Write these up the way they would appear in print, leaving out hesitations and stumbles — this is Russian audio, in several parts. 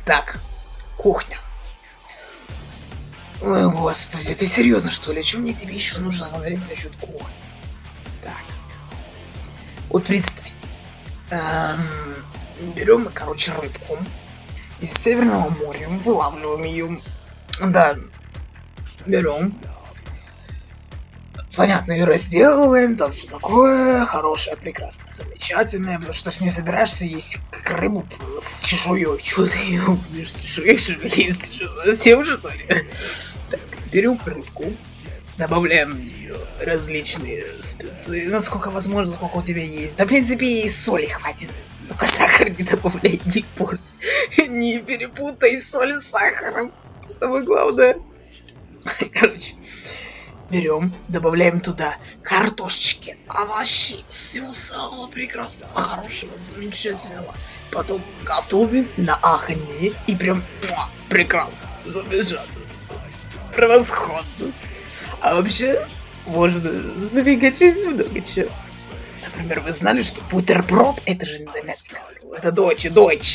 Так, кухня. Ой, господи, ты серьезно, что ли? Что мне тебе еще нужно говорить насчет кухни? Так. Вот представь. Берем мы, короче, рыбку из Северного моря, вылавливаем ее. Да, берем. Понятно, ее разделываем, там все такое, хорошее, прекрасное, замечательное, потому что ты не собираешься есть как рыбу с чешуей. Чего ты ее будешь с чешуей, что ли, есть? Что, совсем, что ли? Так, берем рыбку, добавляем в нее различные специи, насколько возможно, сколько у тебя есть. Да, в принципе, и соли хватит. Только сахар не добавляй, не порть. Не перепутай соль с сахаром. Самое главное. Короче. Берем, добавляем туда картошечки, овощи, всего самого прекрасного, хорошего, замечательного. Потом готовим на огне и прям прекрасно, замечательно, превосходно. А вообще, можно зафигачить много чего. Например, вы знали, что бутерброд это же не немецкое слово, это дочь.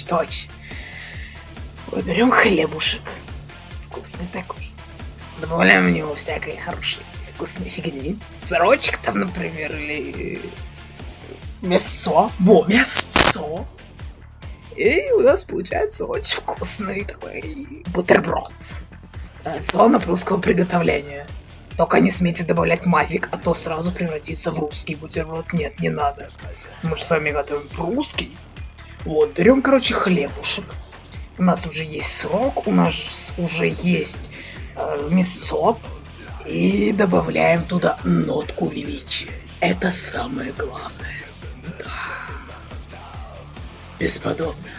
Вот берем хлебушек, вкусный такой. Добавляем в него всякой хорошей вкусной фигни. Сырочек там, например, или мясо. Мясо. И у нас получается очень вкусный такой бутерброд. Традиционно русского приготовления. Только не смейте добавлять мазик, а то сразу превратится в русский бутерброд. Нет, не надо. Мы же с вами готовим русский. Вот, берем, короче, хлебушек. У нас уже есть сырок, у нас уже есть мясо, и добавляем туда нотку величия. Это самое главное. Да. Бесподобно.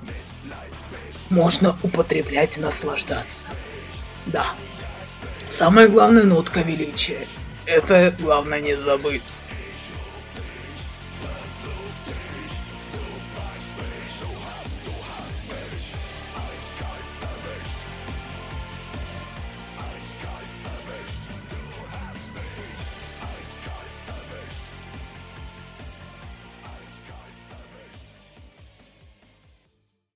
Можно употреблять и наслаждаться. Да. Самая главная нотка величия. Это главное не забыть.